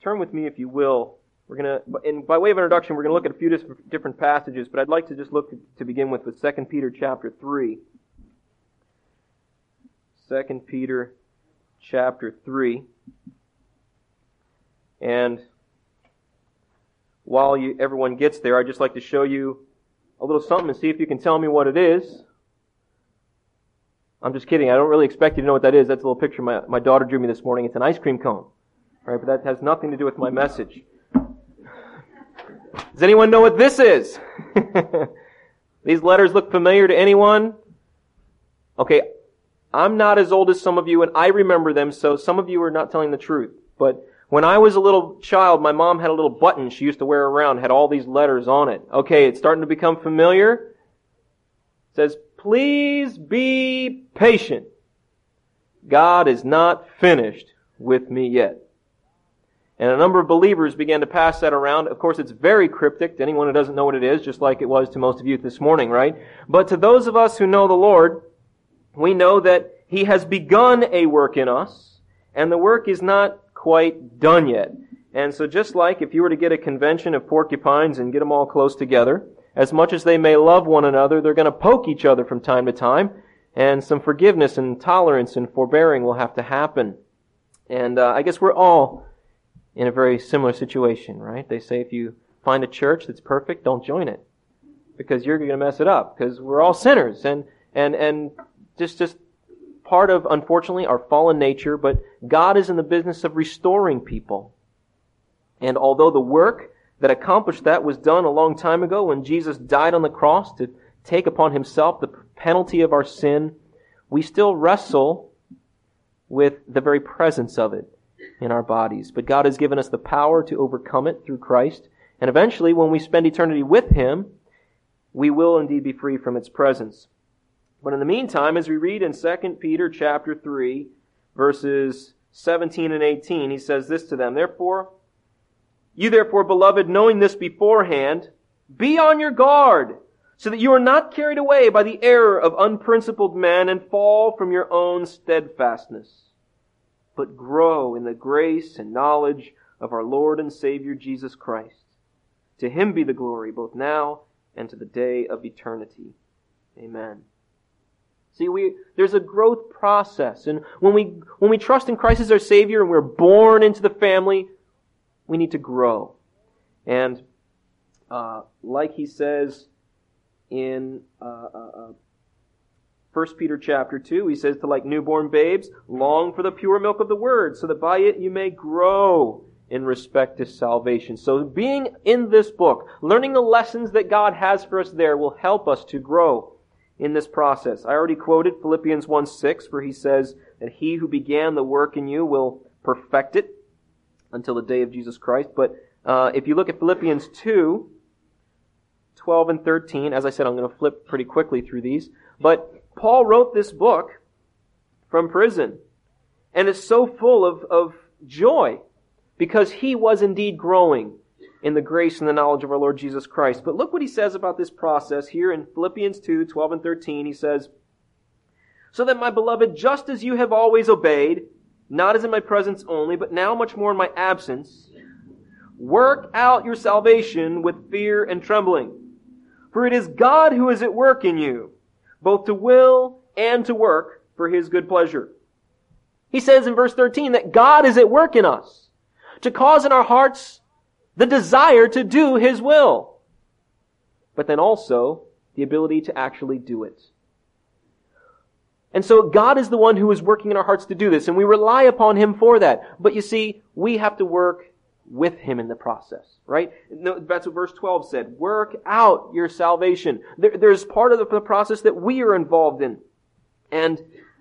turn with me, if you will. By way of introduction, we're going to look at a few different passages, but I'd like to just look to begin with 2 Peter chapter 3. 2 Peter chapter 3. And while everyone gets there, I'd just like to show you a little something and see if you can tell me what it is. I'm just kidding. I don't really expect you to know what that is. That's a little picture my daughter drew me this morning. It's an ice cream cone. Right, but that has nothing to do with my message. Does anyone know what this is? These letters look familiar to anyone? Okay, I'm not as old as some of you, and I remember them, so some of you are not telling the truth. But when I was a little child, my mom had a little button she used to wear around, had all these letters on it. Okay, it's starting to become familiar. It says, "Please be patient. God is not finished with me yet." And a number of believers began to pass that around. Of course, it's very cryptic to anyone who doesn't know what it is, just like it was to most of you this morning, right? But to those of us who know the Lord, we know that He has begun a work in us, and the work is not quite done yet. And so just like if you were to get a convention of porcupines and get them all close together, as much as they may love one another, they're going to poke each other from time to time, and some forgiveness and tolerance and forbearing will have to happen. And I guess we're all in a very similar situation, right? They say if you find a church that's perfect, don't join it, because you're going to mess it up, because we're all sinners, and just part of, unfortunately, our fallen nature, but God is in the business of restoring people. And although the work that accomplished that was done a long time ago when Jesus died on the cross to take upon Himself the penalty of our sin, we still wrestle with the very presence of it in our bodies. But God has given us the power to overcome it through Christ. And eventually, when we spend eternity with Him, we will indeed be free from its presence. But in the meantime, as we read in 2 Peter chapter 3, verses 17 and 18, he says this to them, "You therefore, beloved, knowing this beforehand, be on your guard, so that you are not carried away by the error of unprincipled men and fall from your own steadfastness, but grow in the grace and knowledge of our Lord and Savior Jesus Christ. To Him be the glory both now and to the day of eternity. Amen." See, there's a growth process, and when we trust in Christ as our Savior and we're born into the family, we need to grow. And like he says in 1 Peter chapter 2, he says to like newborn babes, long for the pure milk of the Word, so that by it you may grow in respect to salvation. So being in this book, learning the lessons that God has for us there will help us to grow in this process. I already quoted Philippians 1:6, where he says that He who began the work in you will perfect it until the day of Jesus Christ. But if you look at Philippians 2:12 and 13, as I said, I'm going to flip pretty quickly through these. But Paul wrote this book from prison, and it's so full of joy, because he was indeed growing in the grace and the knowledge of our Lord Jesus Christ. But look what he says about this process here in Philippians 2:12 and 13. He says, "So that, my beloved, just as you have always obeyed, not as in my presence only, but now much more in my absence, work out your salvation with fear and trembling. For it is God who is at work in you, both to will and to work for His good pleasure." He says in verse 13 that God is at work in us to cause in our hearts the desire to do His will, but then also the ability to actually do it. And so God is the one who is working in our hearts to do this, and we rely upon Him for that. But you see, we have to work with Him in the process, right? No, that's what verse 12 said. Work out your salvation. There's part of the process that we are involved in. And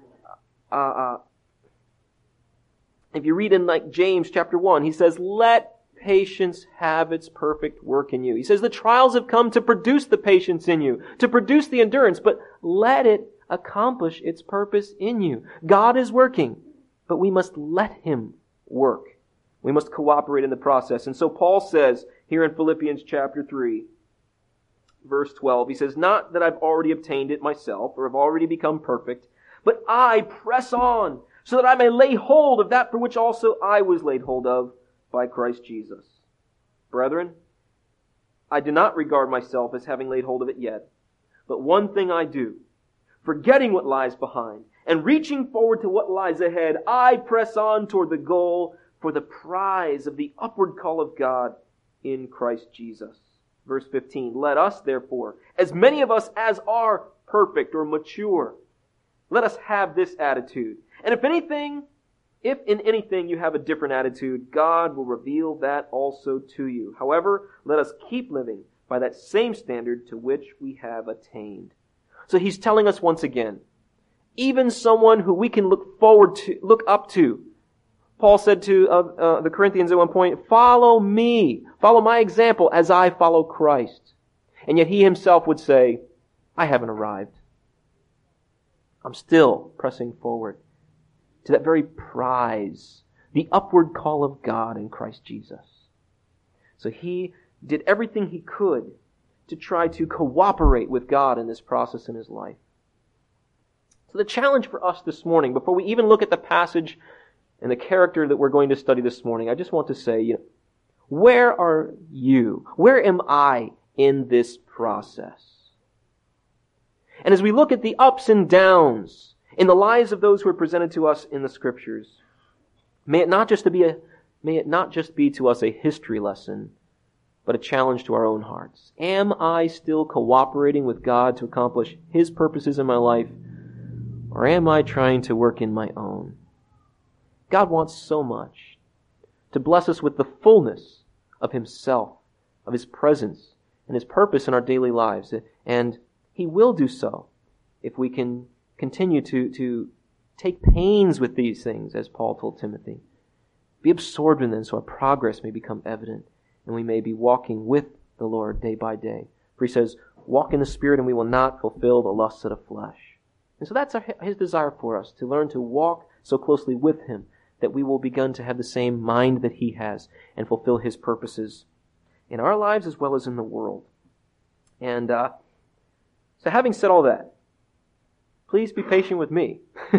if you read in like James chapter 1, he says, "Let patience have its perfect work in you." He says the trials have come to produce the patience in you, to produce the endurance, but let it accomplish its purpose in you. God is working, but we must let Him work. We must cooperate in the process. And so Paul says here in Philippians chapter 3, verse 12, he says, "Not that I've already obtained it myself, or have already become perfect, but I press on, so that I may lay hold of that for which also I was laid hold of by Christ Jesus. Brethren, I do not regard myself as having laid hold of it yet, but one thing I do, forgetting what lies behind and reaching forward to what lies ahead, I press on toward the goal for the prize of the upward call of God in Christ Jesus. Verse 15, let us therefore, as many of us as are perfect or mature, let us have this attitude. And if in anything you have a different attitude, God will reveal that also to you. However, let us keep living by that same standard to which we have attained. So he's telling us once again, even someone who we can look up to. Paul said to the Corinthians at one point, follow me, follow my example as I follow Christ. And yet he himself would say, I haven't arrived. I'm still pressing forward to that very prize, the upward call of God in Christ Jesus. So he did everything he could to try to cooperate with God in this process in his life. So the challenge for us this morning, before we even look at the passage and the character that we're going to study this morning, I just want to say, where are you? Where am I in this process? And as we look at the ups and downs in the lives of those who are presented to us in the Scriptures, may it not just be to us a history lesson, but a challenge to our own hearts. Am I still cooperating with God to accomplish His purposes in my life, or am I trying to work in my own? God wants so much to bless us with the fullness of Himself, of His presence, and His purpose in our daily lives. And He will do so if we can continue to take pains with these things, as Paul told Timothy. Be absorbed in them so our progress may become evident and we may be walking with the Lord day by day. For He says, walk in the Spirit and we will not fulfill the lusts of the flesh. And so that's His desire for us, to learn to walk so closely with Him that we will begin to have the same mind that He has and fulfill His purposes in our lives as well as in the world. And so having said all that, please be patient with me.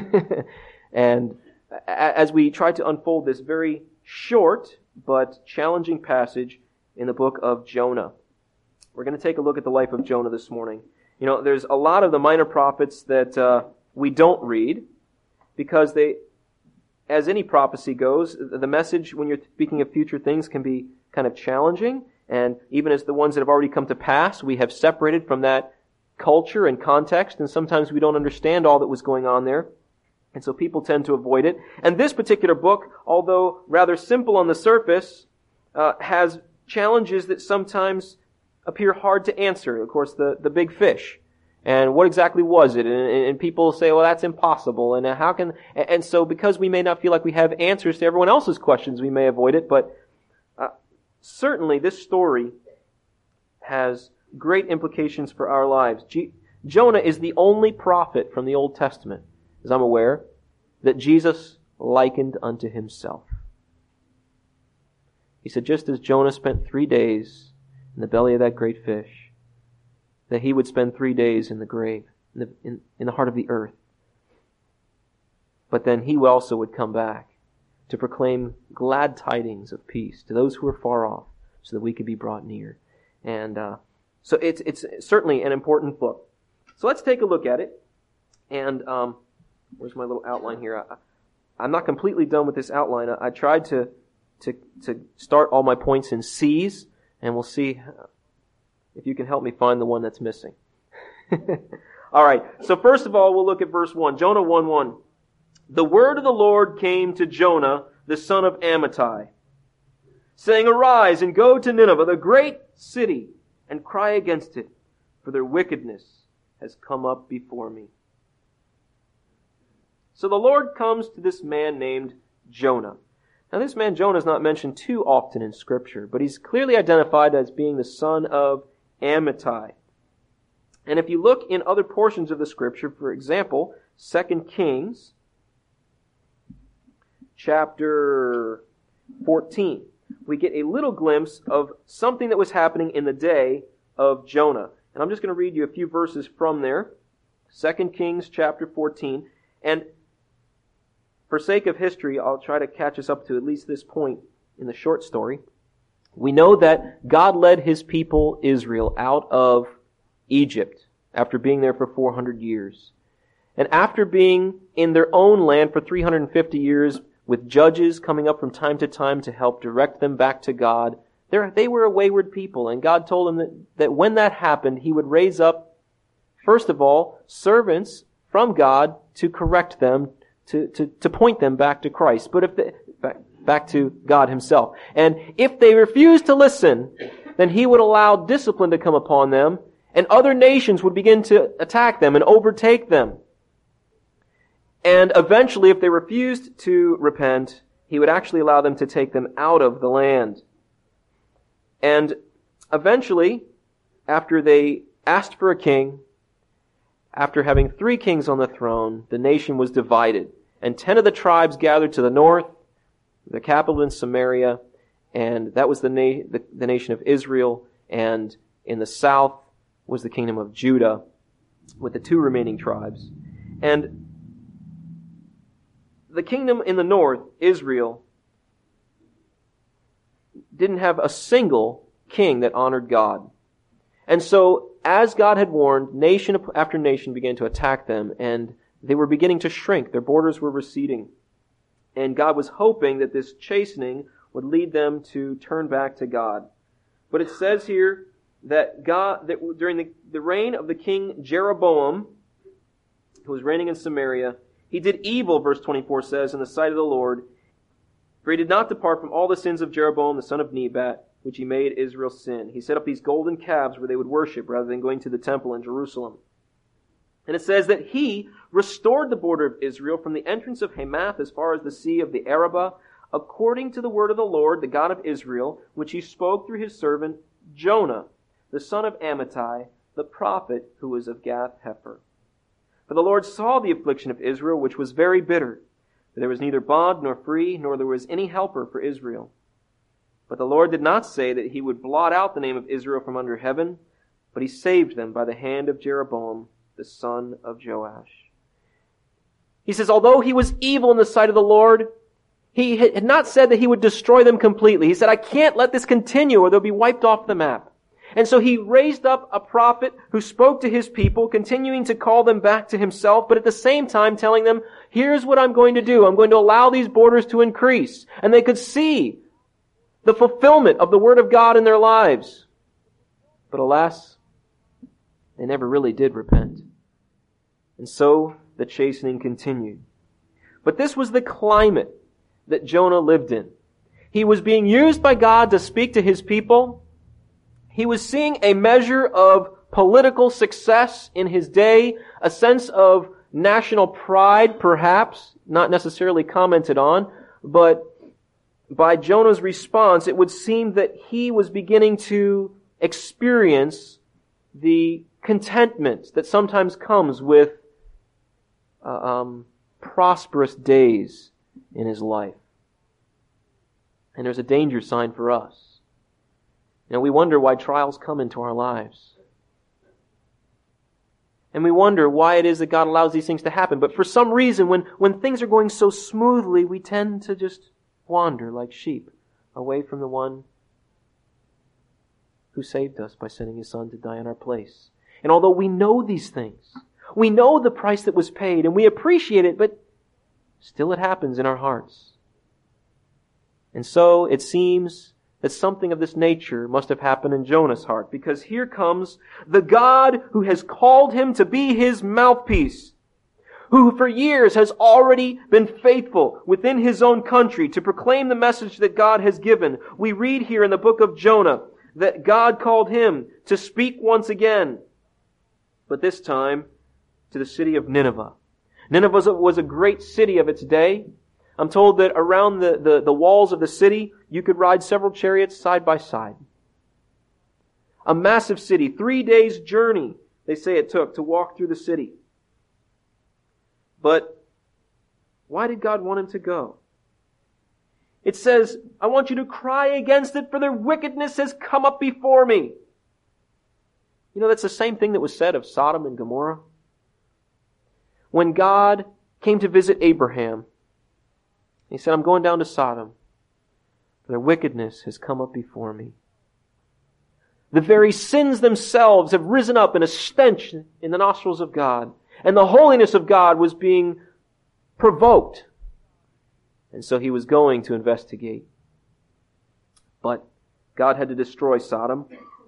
And as we try to unfold this very short but challenging passage in the book of Jonah. We're going to take a look at the life of Jonah this morning. There's a lot of the minor prophets that we don't read because they, as any prophecy goes, the message when you're speaking of future things can be kind of challenging. And even as the ones that have already come to pass, we have separated from that culture and context, and sometimes we don't understand all that was going on there. And so people tend to avoid it. And this particular book, although rather simple on the surface, has challenges that sometimes appear hard to answer. Of course, the big fish. And what exactly was it? And people say, well, that's impossible. And how can... And so because we may not feel like we have answers to everyone else's questions, we may avoid it. But certainly this story has great implications for our lives. Jonah is the only prophet from the Old Testament, as I'm aware, that Jesus likened unto Himself. He said, just as Jonah spent 3 days in the belly of that great fish, that he would spend 3 days in the grave, in the heart of the earth. But then he also would come back to proclaim glad tidings of peace to those who are far off, so that we could be brought near. And so it's certainly an important book. So let's take a look at it. And where's my little outline here? I'm not completely done with this outline. I tried to start all my points in C's, and we'll see if you can help me find the one that's missing. All right. So first of all, we'll look at verse 1. Jonah 1:1. The word of the Lord came to Jonah, the son of Amittai, saying, Arise and go to Nineveh, the great city, and cry against it, for their wickedness has come up before me. So the Lord comes to this man named Jonah. Now this man Jonah is not mentioned too often in Scripture, but he's clearly identified as being the son of Amittai. And if you look in other portions of the Scripture, for example, 2 Kings chapter 14, we get a little glimpse of something that was happening in the day of Jonah. And I'm just going to read you a few verses from there. 2 Kings chapter 14. And for sake of history, I'll try to catch us up to at least this point. in the short story, we know that God led His people Israel out of Egypt after being there for 400 years. And after being in their own land for 350 years, with judges coming up from time to time to help direct them back to God, they were a wayward people. And God told them that when that happened, He would raise up, first of all, servants from God to correct them, to point them back to Christ. But if they, back to God Himself. And if they refused to listen, then He would allow discipline to come upon them, and other nations would begin to attack them and overtake them. And eventually, if they refused to repent, He would actually allow them to take them out of the land. And eventually, after they asked for a king, after having 3 kings on the throne, the nation was divided. And 10 of the tribes gathered to the north, the capital in Samaria, and that was the nation of Israel. And in the south was the kingdom of Judah, with the 2 remaining tribes. And the kingdom in the north, Israel, didn't have a single king that honored God. And so, as God had warned, nation after nation began to attack them, and they were beginning to shrink. Their borders were receding. And God was hoping that this chastening would lead them to turn back to God. But it says here that during the reign of the king Jeroboam, who was reigning in Samaria, he did evil, verse 24 says, in the sight of the Lord, for he did not depart from all the sins of Jeroboam the son of Nebat, which he made Israel sin. He set up these golden calves where they would worship rather than going to the temple in Jerusalem. And it says that he restored the border of Israel from the entrance of Hamath as far as the sea of the Arabah, according to the word of the Lord, the God of Israel, which He spoke through His servant Jonah, the son of Amittai, the prophet who was of Gath-hepher. For the Lord saw the affliction of Israel, which was very bitter. For there was neither bond nor free, nor there was any helper for Israel. But the Lord did not say that He would blot out the name of Israel from under heaven, but He saved them by the hand of Jeroboam, the son of Joash. He says, although he was evil in the sight of the Lord, He had not said that He would destroy them completely. He said, I can't let this continue or they'll be wiped off the map. And so He raised up a prophet who spoke to His people, continuing to call them back to Himself, but at the same time telling them, here's what I'm going to do. I'm going to allow these borders to increase. And they could see the fulfillment of the Word of God in their lives. But alas, they never really did repent. And so the chastening continued. But this was the climate that Jonah lived in. He was being used by God to speak to His people. He was seeing a measure of political success in his day, a sense of national pride, perhaps, not necessarily commented on, but by Jonah's response, it would seem that he was beginning to experience the contentment that sometimes comes with prosperous days in his life. And there's a danger sign for us. You know, we wonder why trials come into our lives. And we wonder why it is that God allows these things to happen. But for some reason, when things are going so smoothly, we tend to just wander like sheep away from the one who saved us by sending His Son to die in our place. And although we know these things, we know the price that was paid, and we appreciate it, but still it happens in our hearts. And so it seems that something of this nature must have happened in Jonah's heart, because here comes the God who has called him to be His mouthpiece, who for years has already been faithful within his own country to proclaim the message that God has given. We read here in the book of Jonah that God called him to speak once again, but this time to the city of Nineveh. Nineveh was a great city of its day. I'm told that around the walls of the city, you could ride several chariots side by side. A massive city, 3 days' journey, they say it took to walk through the city. But why did God want him to go? It says, I want you to cry against it, for their wickedness has come up before me. You know, that's the same thing that was said of Sodom and Gomorrah. When God came to visit Abraham, He said, I'm going down to Sodom. for their wickedness has come up before me. The very sins themselves have risen up in a stench in the nostrils of God, and the holiness of God was being provoked. And so he was going to investigate. But God had to destroy Sodom.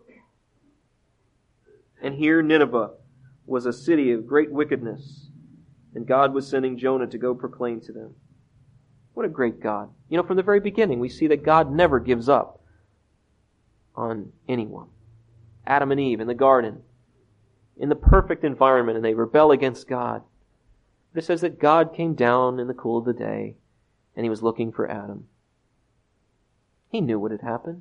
And here Nineveh was a city of great wickedness, and God was sending Jonah to go proclaim to them. What a great God. You know, from the very beginning, we see that God never gives up on anyone. Adam and Eve in the garden, in the perfect environment, and they rebel against God. But it says that God came down in the cool of the day, and he was looking for Adam. He knew what had happened.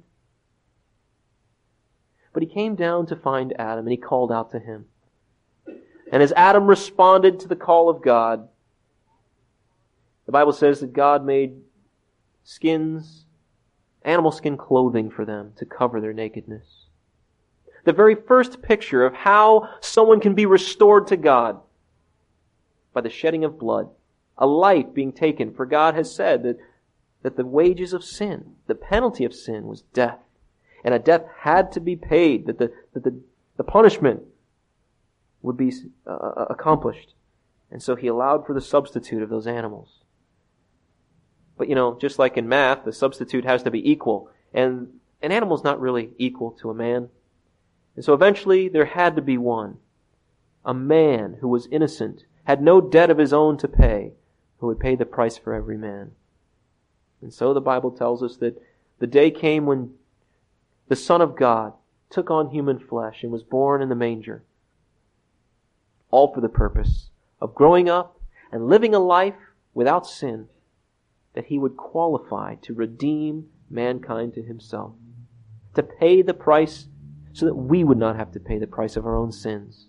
But he came down to find Adam, and he called out to him. And as Adam responded to the call of God, the Bible says that God made skins, animal skin clothing for them to cover their nakedness. The very first picture of how someone can be restored to God by the shedding of blood, a life being taken. For God has said that the wages of sin, the penalty of sin, was death. And a death had to be paid, that the punishment would be accomplished. And so he allowed for the substitute of those animals. But you know, just like in math, the substitute has to be equal. And an animal's not really equal to a man. And so eventually there had to be one. A man who was innocent, had no debt of his own to pay, who would pay the price for every man. And so the Bible tells us that the day came when the Son of God took on human flesh and was born in the manger. All for the purpose of growing up and living a life without sin, that he would qualify to redeem mankind to himself, to pay the price so that we would not have to pay the price of our own sins.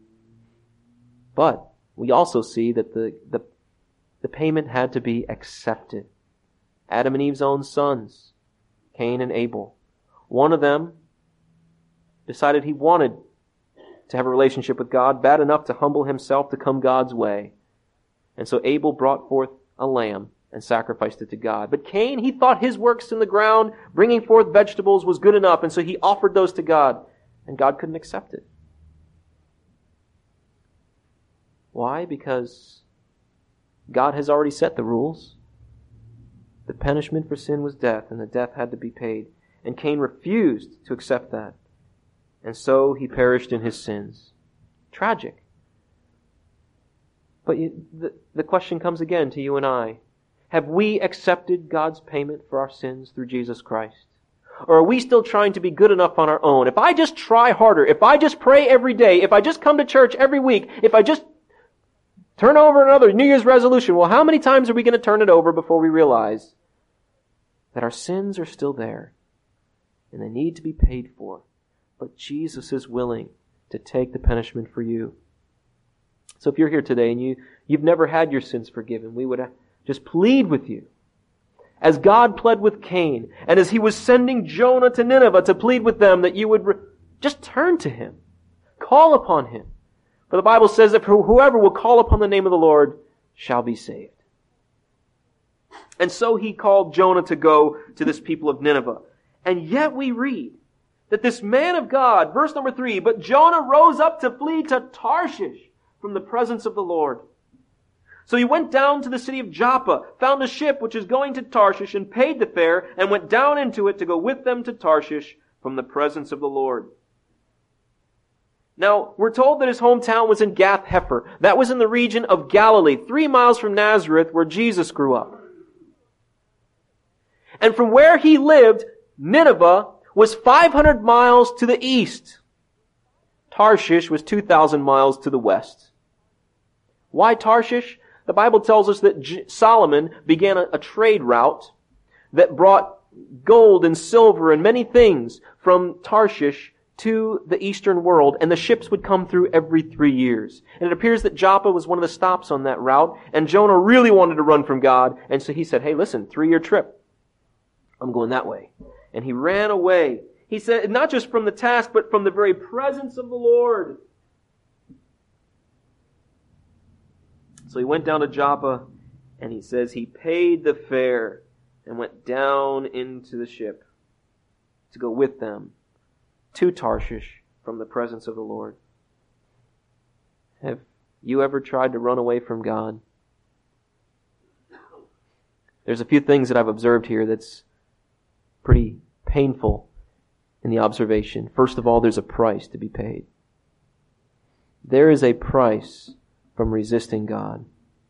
But we also see that the payment had to be accepted. Adam and Eve's own sons, Cain and Abel. One of them decided he wanted to have a relationship with God, bad enough to humble himself to come God's way. And so Abel brought forth a lamb and sacrificed it to God. But Cain, he thought his works in the ground, bringing forth vegetables, was good enough, and so he offered those to God, and God couldn't accept it. Why? Because God has already set the rules. The punishment for sin was death, and the death had to be paid. And Cain refused to accept that. And so he perished in his sins. Tragic. But the question comes again to you and I. Have we accepted God's payment for our sins through Jesus Christ? Or are we still trying to be good enough on our own? If I just try harder, if I just pray every day, if I just come to church every week, if I just turn over another New Year's resolution, well, how many times are we going to turn it over before we realize that our sins are still there and they need to be paid for? But Jesus is willing to take the punishment for you. So if you're here today and you've never had your sins forgiven, we would just plead with you, as God pled with Cain, and as he was sending Jonah to Nineveh to plead with them, that you would just turn to him. Call upon him. For the Bible says that whoever will call upon the name of the Lord shall be saved. And so he called Jonah to go to this people of Nineveh. And yet we read that this man of God, verse number 3, but Jonah rose up to flee to Tarshish from the presence of the Lord. So he went down to the city of Joppa, found a ship which is going to Tarshish, and paid the fare, and went down into it to go with them to Tarshish from the presence of the Lord. Now, we're told that his hometown was in Gath Hepher. That was in the region of Galilee, 3 miles from Nazareth, where Jesus grew up. And from where he lived, Nineveh was 500 miles to the east. Tarshish was 2,000 miles to the west. Why Tarshish? The Bible tells us that Solomon began a trade route that brought gold and silver and many things from Tarshish to the eastern world, and the ships would come through every 3 years. And it appears that Joppa was one of the stops on that route, and Jonah really wanted to run from God, and so he said, hey, listen, 3-year trip. I'm going that way. And he ran away. He said, not just from the task, but from the very presence of the Lord. So he went down to Joppa, and he says he paid the fare and went down into the ship to go with them to Tarshish from the presence of the Lord. Have you ever tried to run away from God? There's a few things that I've observed here that's pretty painful in the observation. First of all, there's a price to be paid. There is a price from resisting God.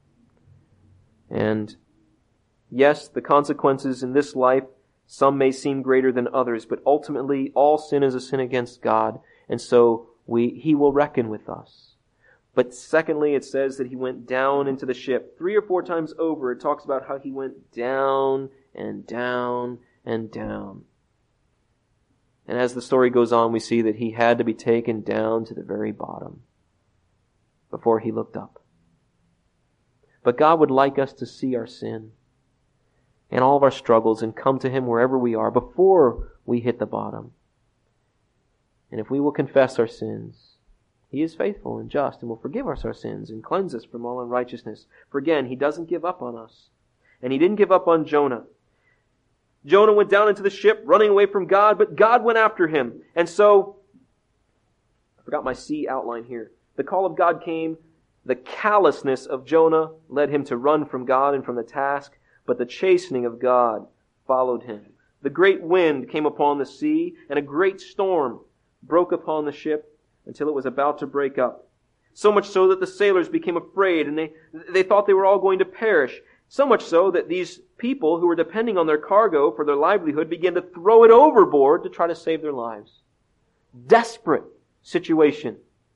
And yes, the consequences in this life, some may seem greater than others, but ultimately all sin is a sin against God, and so He will reckon with us. But secondly, it says that he went down into the ship. 3 or 4 times over, it talks about how he went down and down and down. And as the story goes on, we see that he had to be taken down to the very bottom before he looked up. But God would like us to see our sin and all of our struggles and come to Him wherever we are before we hit the bottom. And if we will confess our sins, He is faithful and just and will forgive us our sins and cleanse us from all unrighteousness. For again, He doesn't give up on us. And He didn't give up on Jonah. Jonah went down into the ship running away from God, but God went after him. And so, I forgot my C outline here. The call of God came. The callousness of Jonah led him to run from God and from the task, but the chastening of God followed him. The great wind came upon the sea, and a great storm broke upon the ship until it was about to break up. So much so that the sailors became afraid, and they thought they were all going to perish. So much so that these people who were depending on their cargo for their livelihood began to throw it overboard to try to save their lives. Desperate situation.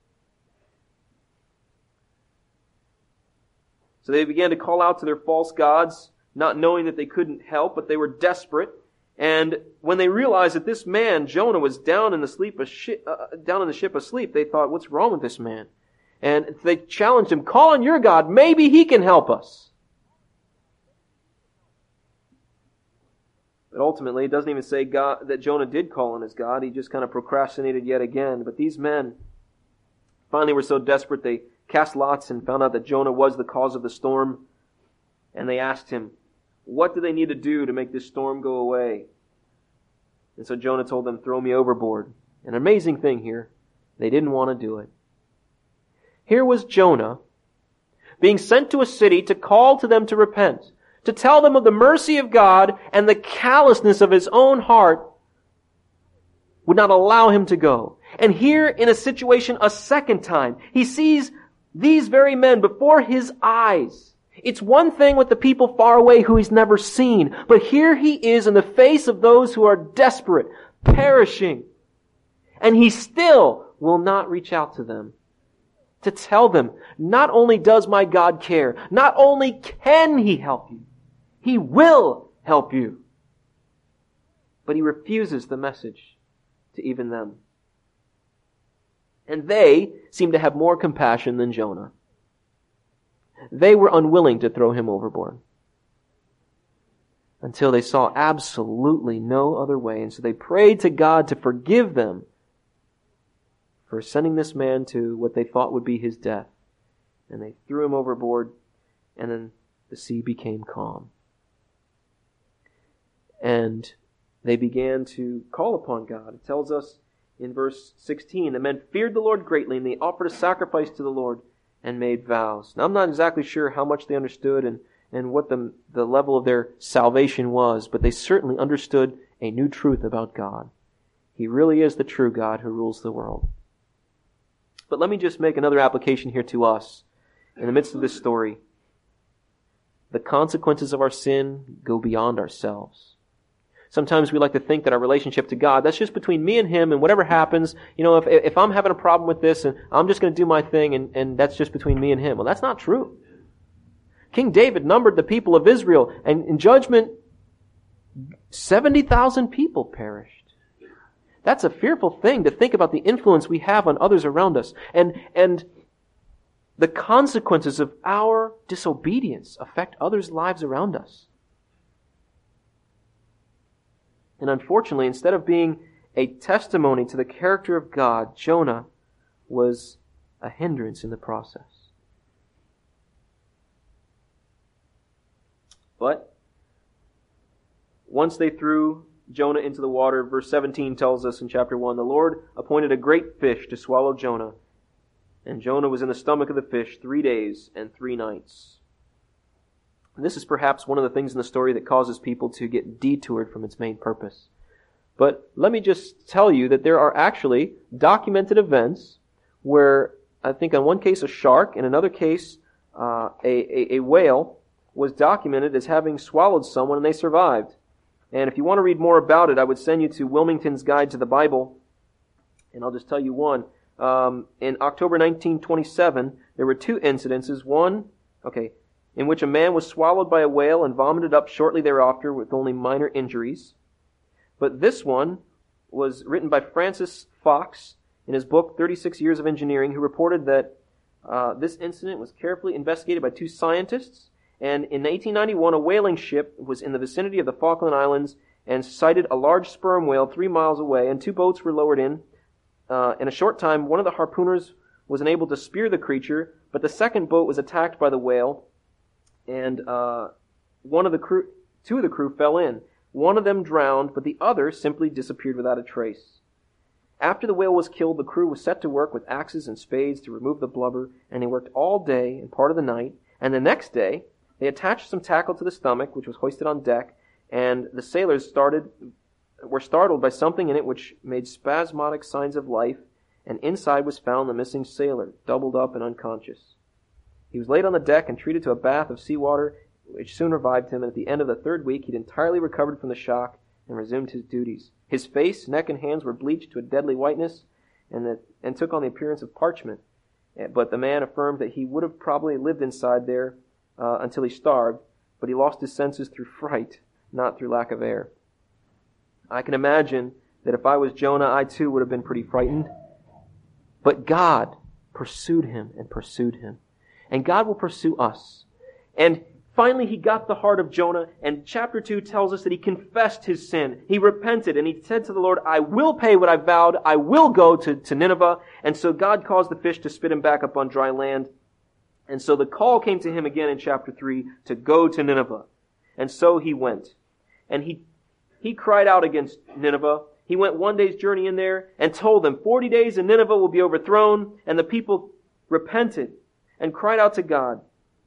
So they began to call out to their false gods, not knowing that they couldn't help, but they were desperate. And when they realized that this man, Jonah, was down in the ship asleep, they thought, what's wrong with this man? And they challenged him, call on your God, maybe he can help us. But ultimately, it doesn't even say that Jonah did call on his God. He just kind of procrastinated yet again. But these men finally were so desperate, they cast lots and found out that Jonah was the cause of the storm. And they asked him, what do they need to do to make this storm go away? And so Jonah told them, throw me overboard. An amazing thing here. They didn't want to do it. Here was Jonah being sent to a city to call to them to repent, to tell them of the mercy of God, and the callousness of his own heart would not allow him to go. And here in a situation a second time, he sees these very men before his eyes. It's one thing with the people far away who he's never seen, but here he is in the face of those who are desperate, perishing, and he still will not reach out to them to tell them, not only does my God care, not only can He help you, He will help you. But he refuses the message to even them. And they seem to have more compassion than Jonah. They were unwilling to throw him overboard until they saw absolutely no other way. And so they prayed to God to forgive them for sending this man to what they thought would be his death. And they threw him overboard, and then the sea became calm. And they began to call upon God. It tells us in verse 16, the men feared the Lord greatly, and they offered a sacrifice to the Lord and made vows. Now, I'm not exactly sure how much they understood and what the level of their salvation was, but they certainly understood a new truth about God. He really is the true God who rules the world. But let me just make another application here to us in the midst of this story. The consequences of our sin go beyond ourselves. Sometimes we like to think that our relationship to God, that's just between me and Him, and whatever happens, if I'm having a problem with this, and I'm just going to do my thing, and that's just between me and Him. Well, that's not true. King David numbered the people of Israel, and in judgment, 70,000 people perished. That's a fearful thing to think about the influence we have on others around us. And the consequences of our disobedience affect others' lives around us. And unfortunately, instead of being a testimony to the character of God, Jonah was a hindrance in the process. But once they threw Jonah into the water, verse 17 tells us in chapter 1, the Lord appointed a great fish to swallow Jonah. And Jonah was in the stomach of the fish 3 days and 3 nights. And this is perhaps one of the things in the story that causes people to get detoured from its main purpose. But let me just tell you that there are actually documented events where, I think in one case a shark, in another case a whale was documented as having swallowed someone and they survived. And if you want to read more about it, I would send you to Wilmington's Guide to the Bible. And I'll just tell you one. In October 1927, there were 2 incidences. One, in which a man was swallowed by a whale and vomited up shortly thereafter with only minor injuries. But this one was written by Francis Fox in his book, 36 Years of Engineering, who reported that this incident was carefully investigated by 2 scientists. And in 1891, a whaling ship was in the vicinity of the Falkland Islands and sighted a large sperm whale 3 miles away, and 2 boats were lowered in. In a short time, one of the harpooners was unable to spear the creature, but the second boat was attacked by the whale, and 2 of the crew fell in. One of them drowned, but the other simply disappeared without a trace. After the whale was killed, the crew was set to work with axes and spades to remove the blubber, and they worked all day and part of the night, and the next day, they attached some tackle to the stomach, which was hoisted on deck, and the sailors were startled by something in it which made spasmodic signs of life, and inside was found the missing sailor, doubled up and unconscious. He was laid on the deck and treated to a bath of seawater, which soon revived him, and at the end of the 3rd week he'd entirely recovered from the shock and resumed his duties. His face, neck, and hands were bleached to a deadly whiteness and took on the appearance of parchment. But the man affirmed that he would have probably lived inside there until he starved, but he lost his senses through fright, not through lack of air. I can imagine that if I was Jonah, I too would have been pretty frightened. But God pursued him and pursued him. And God will pursue us. And finally he got the heart of Jonah, and chapter 2 tells us that he confessed his sin. He repented, and he said to the Lord, I will pay what I vowed. I will go to Nineveh. And so God caused the fish to spit him back up on dry land. And so the call came to him again in chapter 3 to go to Nineveh. And so he went. And he cried out against Nineveh. He went 1 day's journey in there and told them 40 days and Nineveh will be overthrown. And the people repented and cried out to God.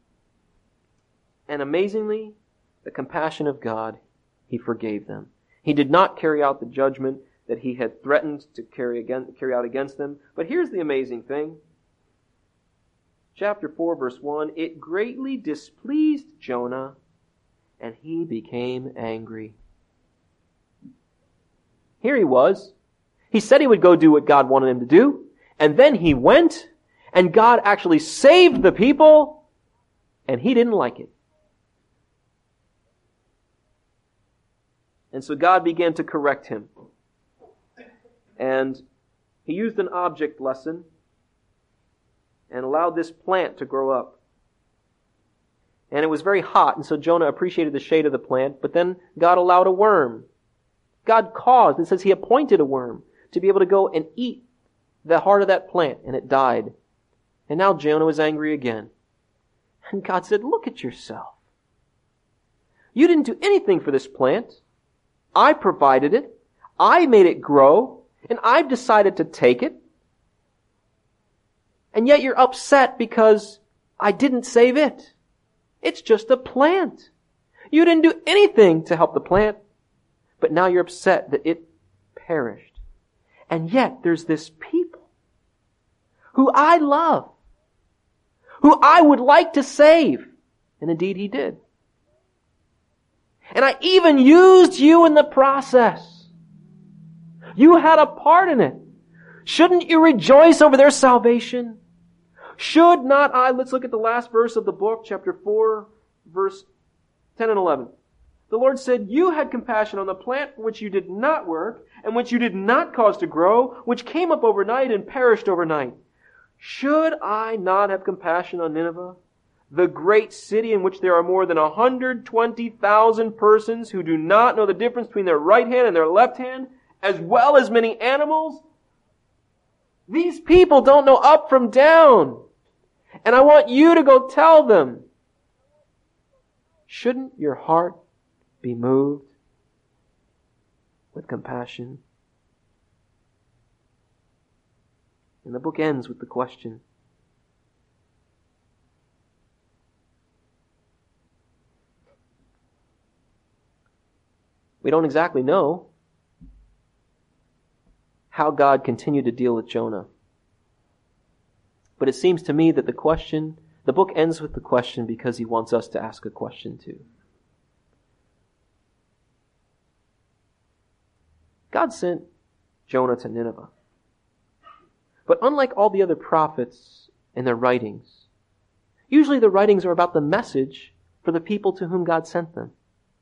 And amazingly, the compassion of God, he forgave them. He did not carry out the judgment that he had threatened to carry out against them. But here's the amazing thing. Chapter 4, verse 1, it greatly displeased Jonah, and he became angry. Here he was. He said he would go do what God wanted him to do, and then he went, and God actually saved the people, and he didn't like it. And so God began to correct him. And he used an object lesson and allowed this plant to grow up. And it was very hot, and so Jonah appreciated the shade of the plant, but then God allowed a worm. God caused, it says he appointed a worm to be able to go and eat the heart of that plant, and it died. And now Jonah was angry again. And God said, look at yourself. You didn't do anything for this plant. I provided it. I made it grow, and I've decided to take it. And yet you're upset because I didn't save it. It's just a plant. You didn't do anything to help the plant. But now you're upset that it perished. And yet there's this people who I love, who I would like to save. And indeed he did. And I even used you in the process. You had a part in it. Shouldn't you rejoice over their salvation? Should not I? Let's look at the last verse of the book, chapter 4, verse 10 and 11. The Lord said, you had compassion on the plant for which you did not work, and which you did not cause to grow, which came up overnight and perished overnight. Should I not have compassion on Nineveh, the great city in which there are more than 120,000 persons who do not know the difference between their right hand and their left hand, as well as many animals? These people don't know up from down. And I want you to go tell them. Shouldn't your heart be moved? with compassion. And the book ends with the question, we don't exactly know how God continued to deal with Jonah. But it seems to me that the book ends with the question because he wants us to ask a question too. God sent Jonah to Nineveh. But unlike all the other prophets and their writings, usually the writings are about the message for the people to whom God sent them.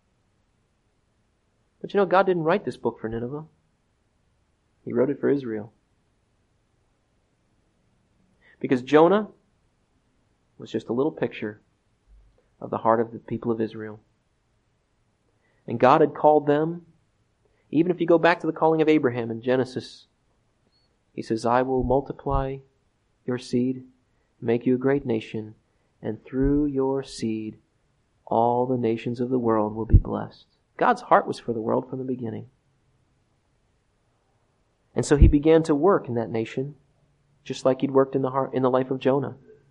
But you know, God didn't write this book for Nineveh. He wrote it for Israel. Because Jonah was just a little picture of the heart of the people of Israel. And God had called them, even if you go back to the calling of Abraham in Genesis, He says, I will multiply your seed, make you a great nation, and through your seed all the nations of the world will be blessed. God's heart was for the world from the beginning. And so He began to work in that nation, just like He'd worked in the life of Jonah.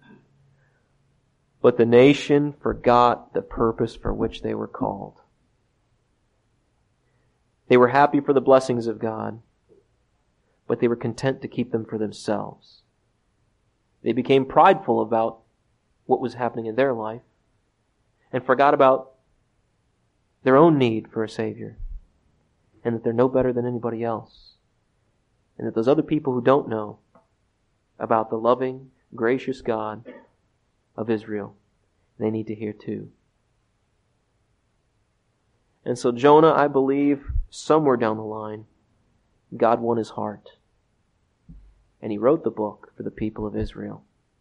But the nation forgot the purpose for which they were called. They were happy for the blessings of God, but they were content to keep them for themselves. They became prideful about what was happening in their life and forgot about their own need for a Savior, and that they're no better than anybody else, and that those other people who don't know about the loving, gracious God of Israel, they need to hear too. And so Jonah, I believe, somewhere down the line, God won his heart. And He wrote the book for the people of Israel.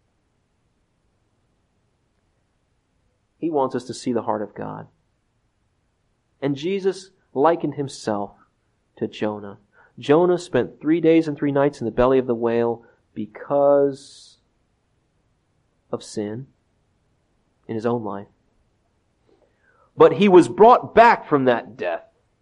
He wants us to see the heart of God. And Jesus likened Himself to Jonah. Jonah spent 3 days and 3 nights in the belly of the whale because of sin in his own life. But he was brought back from that death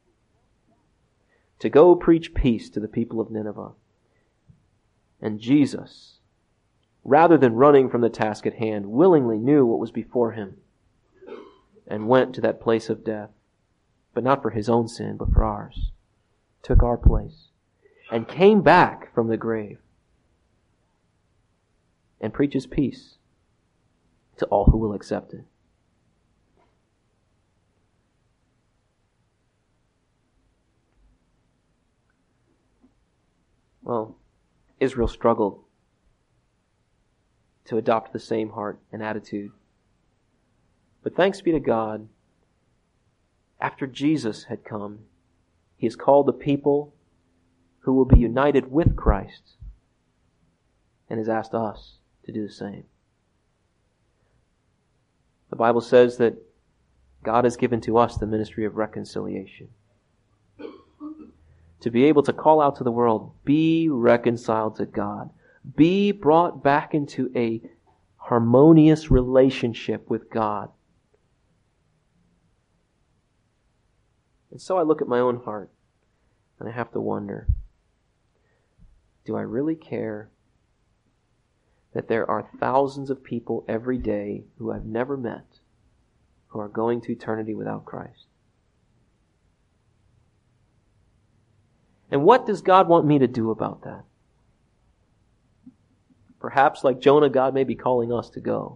to go preach peace to the people of Nineveh. And Jesus, rather than running from the task at hand, willingly knew what was before Him and went to that place of death, but not for His own sin, but for ours. Took our place and came back from the grave and preaches peace to all who will accept it. Well, Israel struggled to adopt the same heart and attitude. But thanks be to God, after Jesus had come, He has called the people who will be united with Christ and has asked us to do the same. The Bible says that God has given to us the ministry of reconciliation. To be able to call out to the world, be reconciled to God. Be brought back into a harmonious relationship with God. And so I look at my own heart and I have to wonder, do I really care that there are thousands of people every day who I've never met who are going to eternity without Christ? And what does God want me to do about that? Perhaps, like Jonah, God may be calling us to go.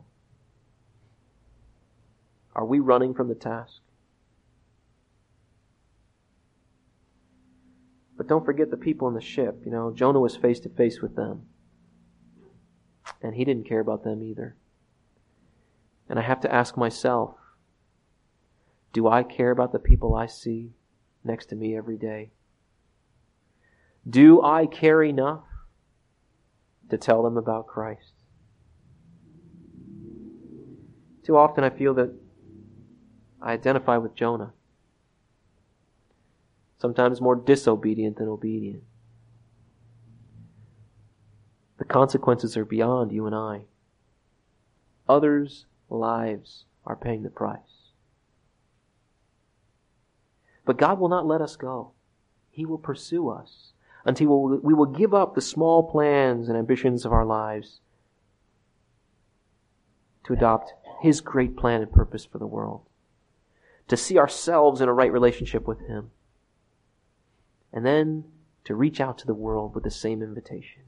Are we running from the task? But don't forget the people in the ship. You know, Jonah was face to face with them. And he didn't care about them either. And I have to ask myself, do I care about the people I see next to me every day? Do I care enough to tell them about Christ? Too often I feel that I identify with Jonah. Sometimes more disobedient than obedient. The consequences are beyond you and I. Others' lives are paying the price. But God will not let us go. He will pursue us until we will give up the small plans and ambitions of our lives to adopt His great plan and purpose for the world, to see ourselves in a right relationship with Him, and then to reach out to the world with the same invitation.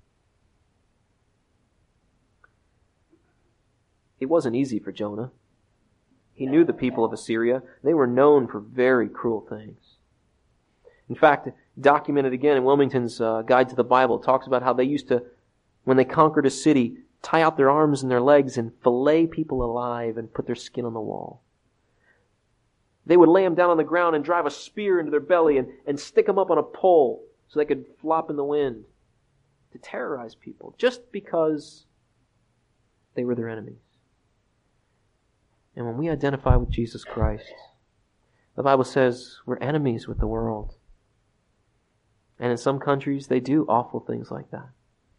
It wasn't easy for Jonah. He knew the people of Assyria. They were known for very cruel things. In fact, documented again in Wilmington's Guide to the Bible, it talks about how they used to, when they conquered a city, tie out their arms and their legs and fillet people alive and put their skin on the wall. They would lay them down on the ground and drive a spear into their belly and stick them up on a pole so they could flop in the wind to terrorize people just because they were their enemies. And when we identify with Jesus Christ, the Bible says we're enemies with the world. And in some countries, they do awful things like that.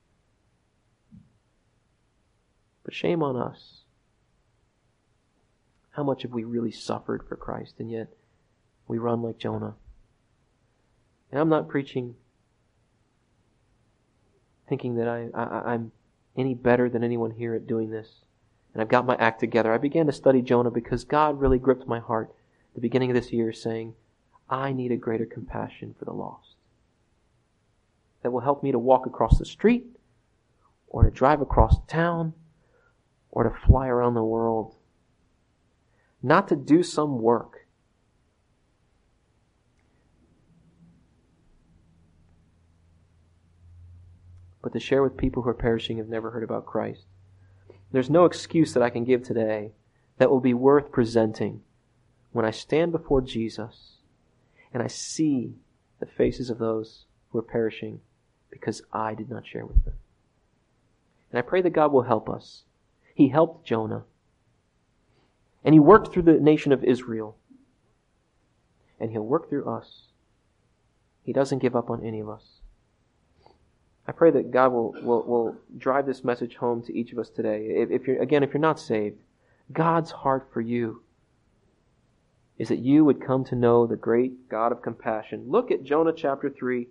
But shame on us. How much have we really suffered for Christ, and yet we run like Jonah? And I'm not preaching thinking that I'm any better than anyone here at doing this, and I've got my act together. I began to study Jonah because God really gripped my heart at the beginning of this year, saying, I need a greater compassion for the lost that will help me to walk across the street, or to drive across town, or to fly around the world. Not to do some work, but to share with people who are perishing and have never heard about Christ. There's no excuse that I can give today that will be worth presenting when I stand before Jesus and I see the faces of those who are perishing because I did not share with them. And I pray that God will help us. He helped Jonah. And He worked through the nation of Israel. And He'll work through us. He doesn't give up on any of us. I pray that God will drive this message home to each of us today. If you're not saved, God's heart for you is that you would come to know the great God of compassion. Look at Jonah chapter 4,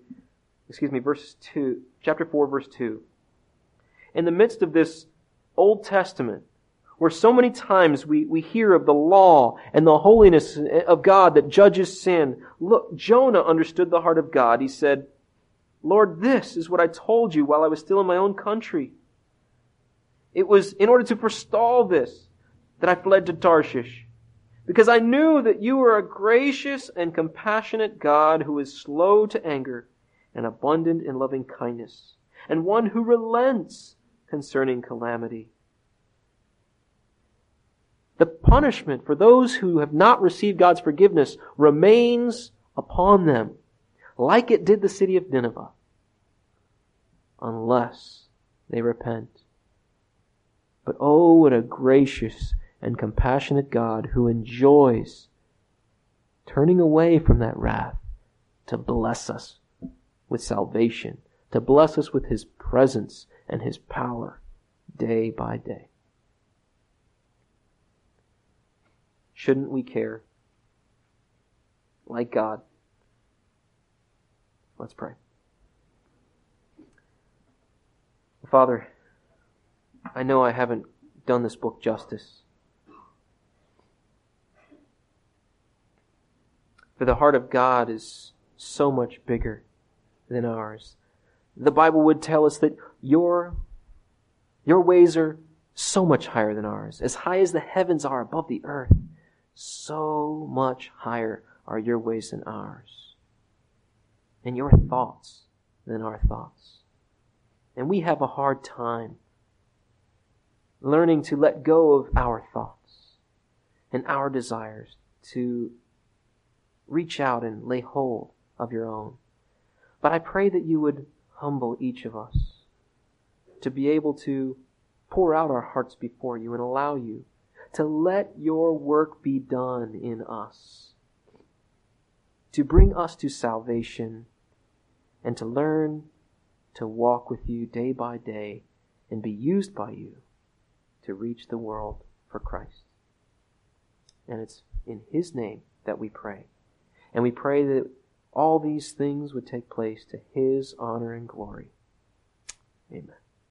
verse 2. In the midst of this Old Testament, where so many times we hear of the law and the holiness of God that judges sin, look, Jonah understood the heart of God. He said, Lord, this is what I told you while I was still in my own country. It was in order to forestall this that I fled to Tarshish, because I knew that you were a gracious and compassionate God who is slow to anger and abundant in loving kindness, and one who relents concerning calamity. The punishment for those who have not received God's forgiveness remains upon them, like it did the city of Nineveh, unless they repent. But oh, what a gracious and compassionate God who enjoys turning away from that wrath to bless us with salvation, to bless us with His presence and His power day by day. Shouldn't we care like God? Let's pray. Father, I know I haven't done this book justice. For the heart of God is so much bigger than ours. The Bible would tell us that your ways are so much higher than ours. As high as the heavens are above the earth, so much higher are your ways than ours. And your thoughts than our thoughts. And we have a hard time learning to let go of our thoughts and our desires to reach out and lay hold of your own. But I pray that you would humble each of us to be able to pour out our hearts before you and allow you to let your work be done in us, to bring us to salvation and to learn to walk with you day by day and be used by you to reach the world for Christ. And it's in His name that we pray. And we pray that all these things would take place to His honor and glory.